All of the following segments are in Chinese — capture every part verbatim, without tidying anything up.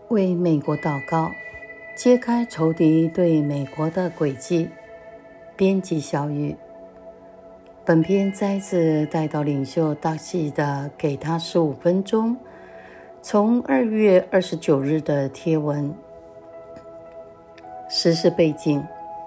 为美国祷告，揭开仇敌对美国的诡计。编辑小雨。本篇摘自代祷领袖大系的给他十五分钟，从二月二十九日的贴文。时事背景：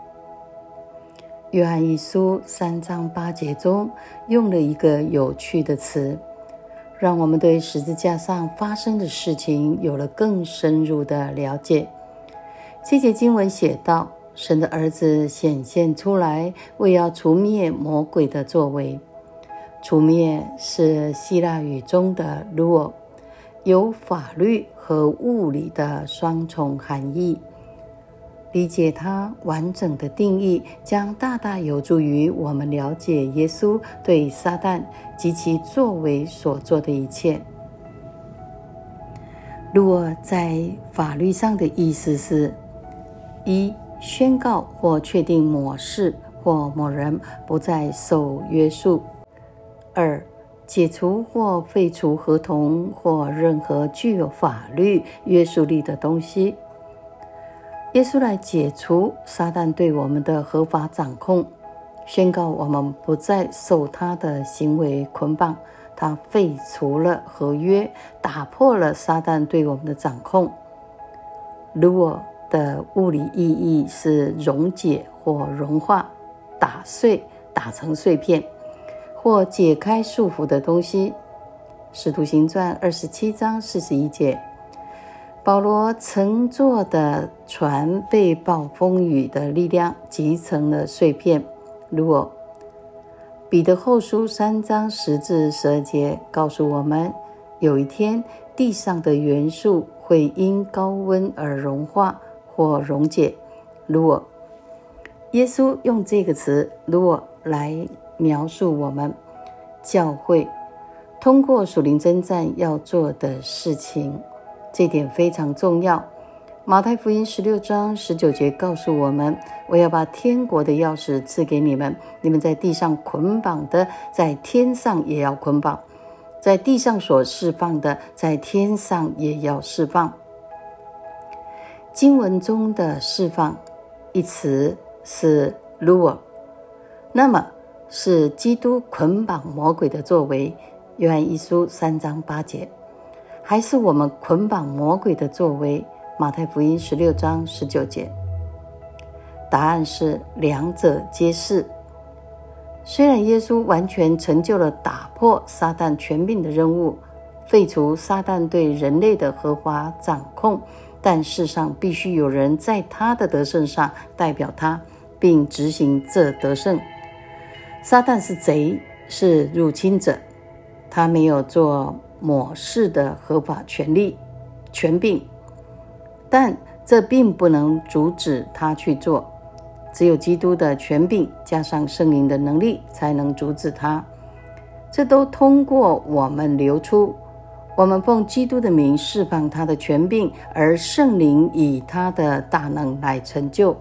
约翰一书三章八节中用了一个有趣的词，让我们对十字架上发生的事情有了更深入的了解。这节经文写道，神的儿子显现出来，为要除灭魔鬼的作为。除灭是希腊语中的 luo， 有法律和物理的双重含义。理解它完整的定义，将大大有助于我们了解耶稣对撒旦及其作为所做的一切。luo在法律上的意思是：一、宣告或确定某事或某人不再受约束；二、解除或废除合同或任何具有法律约束力的东西。耶稣来解除撒旦对我们的合法掌控，宣告我们不再受他的行为捆绑。他废除了合约，打破了撒旦对我们的掌控。luo的物理意义是溶解或融化、打碎、打成碎片，或解开束缚的东西。使徒行传二十七章四十一节。保罗乘坐的船被暴风雨的力量击成了碎片。luo。彼得后书三章十至十二节告诉我们，有一天地上的元素会因高温而融化或溶解。luo。耶稣用这个词 luo 来描述我们教会通过属灵征战要做的事情。这点非常重要。马太福音十六章十九节告诉我们，我要把天国的钥匙赐给你们，你们在地上捆绑的，在天上也要捆绑；在地上所释放的，在天上也要释放。经文中的释放一词是 luo， 那么是基督捆绑魔鬼的作为，约翰一书三章八节，还是我们捆绑魔鬼的作为，马太福音十六章十九节。答案是两者皆是。虽然耶稣完全成就了打破撒旦权柄的任务，废除撒旦对人类的合法掌控，但世上必须有人在他的得胜上代表他，并执行这得胜。撒旦是贼，是入侵者，他没有做某事的合法权利权柄，但这并不能阻止他去做。只有基督的权柄加上圣灵的能力才能阻止他。这都通过我们流出。我们奉基督的名释放他的权柄，而圣灵以他的大能来成就。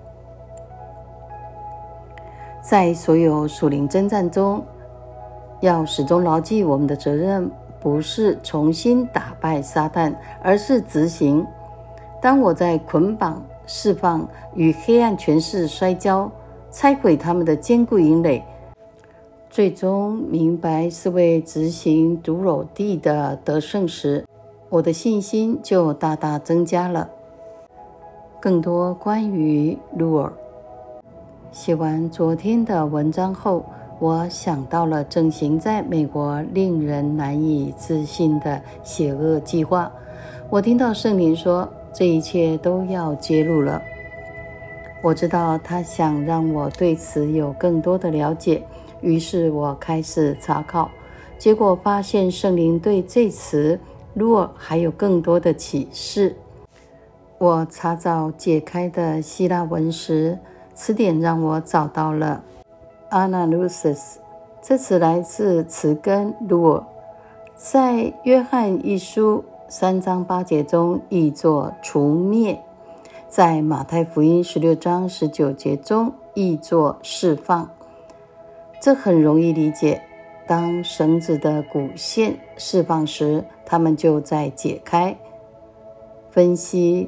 在所有属灵征战中，要始终牢记我们的责任不是重新打败撒旦，而是执行。当我在捆绑、释放与黑暗权势摔跤，拆毁他们的坚固营垒，最终明白是为执行独有地的得胜时，我的信心就大大增加了。更多关于 luo。写完昨天的文章后，我想到了正行在美国令人难以置信的邪恶计划。我听到圣灵说，这一切都要揭露了。我知道他想让我对此有更多的了解，于是我开始查考，结果发现圣灵对这词 luo 还有更多的启示。我查找解开的希腊文时，词典让我找到了 analusis， 这词来自词根 luo， 在约翰一书三章八节中译作除灭，在马太福音十六章十九节中译作释放。这很容易理解，当绳子的骨线释放时，它们就在解开。 分析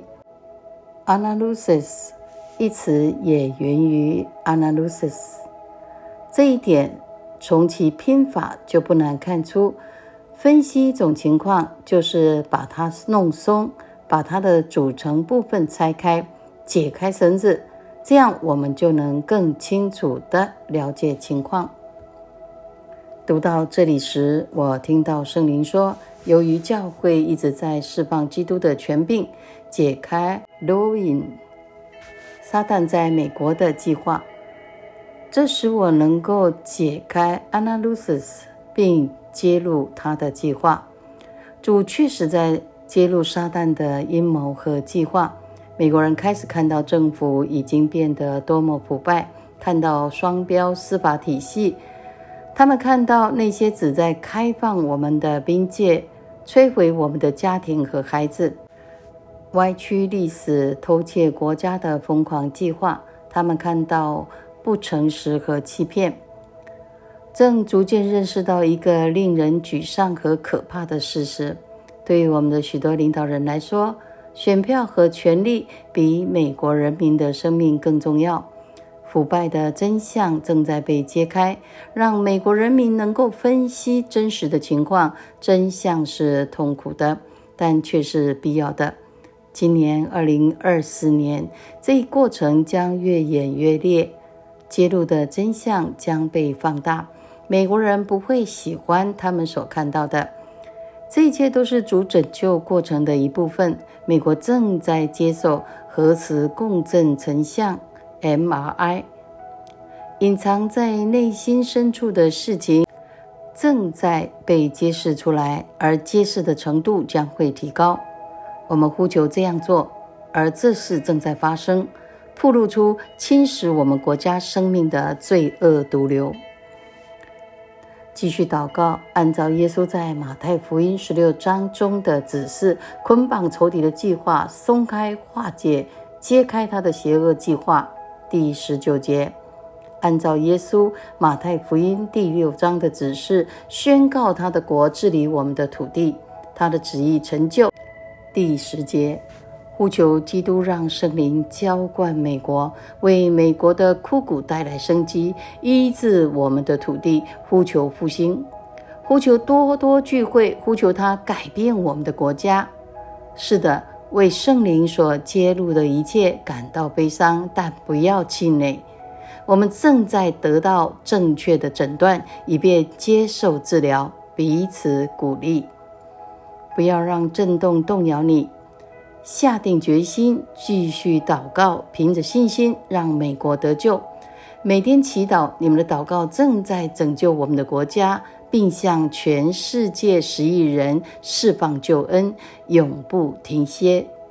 analysis 一词也源于 analysis， 这一点从其拼法就不难看出，分析一种情况就是把它弄松，把它的组成部分拆开，解开绳子，这样我们就能更清楚地了解情况。读到这里时，我听到圣灵说，由于教会一直在释放基督的权柄，解开 Loin 撒旦在美国的计划，这使我能够解开 analysis 并揭露他的计划。主确实在揭露撒旦的阴谋和计划。美国人开始看到政府已经变得多么腐败，看到双标司法体系，他们看到那些旨在开放我们的边界，摧毁我们的家庭和孩子，歪曲历史，偷窃国家的疯狂计划。他们看到不诚实和欺骗，正逐渐认识到一个令人沮丧和可怕的事实。对于我们的许多领导人来说，选票和权力比美国人民的生命更重要。腐败的真相正在被揭开，让美国人民能够分析真实的情况。真相是痛苦的，但却是必要的。今年二零二四年，这一过程将越演越烈，揭露的真相将被放大。美国人不会喜欢他们所看到的。这一切都是主拯救过程的一部分。美国正在接受核磁共振成像 M R I， 隐藏在内心深处的事情正在被揭示出来，而揭示的程度将会提高。我们呼求这样做，而这事正在发生，暴露出侵蚀我们国家生命的罪恶毒瘤。继续祷告，按照耶稣在马太福音十六章中的指示，捆绑仇敌的计划，松开、化解、揭开他的邪恶计划。第十九节，按照耶稣马太福音第六章的指示，宣告他的国治理我们的土地，他的旨意成就。第十节，呼求基督让圣灵浇灌美国，为美国的枯骨带来生机，医治我们的土地，呼求复兴，呼求多多聚会，呼求他改变我们的国家。是的，为圣灵所揭露的一切感到悲伤，但不要气馁。我们正在得到正确的诊断，以便接受治疗，彼此鼓励。不要让震动动摇你，下定决心继续祷告，凭着信心让美国得救。每天祈祷，你们的祷告正在拯救我们的国家，并向全世界十亿人释放救恩，永不停歇。